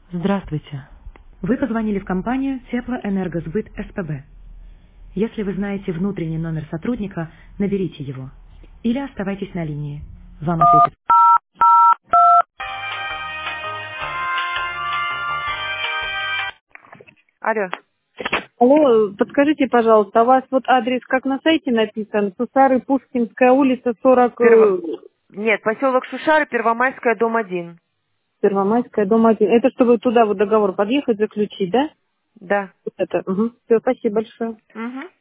Здравствуйте. Вы позвонили в компанию Теплоэнергосбыт СПБ. Если вы знаете внутренний номер сотрудника, наберите его. Или оставайтесь на линии. Вам ответят. Алло. Алло, подскажите, пожалуйста, у вас вот адрес как на сайте написан? Сусары, Пушкинская улица, 40, Нет, поселок Шушары, Первомайская, дом 1. Первомайская, дом 1. Это чтобы туда вот договор подъехать, заключить, да? Да. Вот это. Угу. Все, спасибо большое. Угу.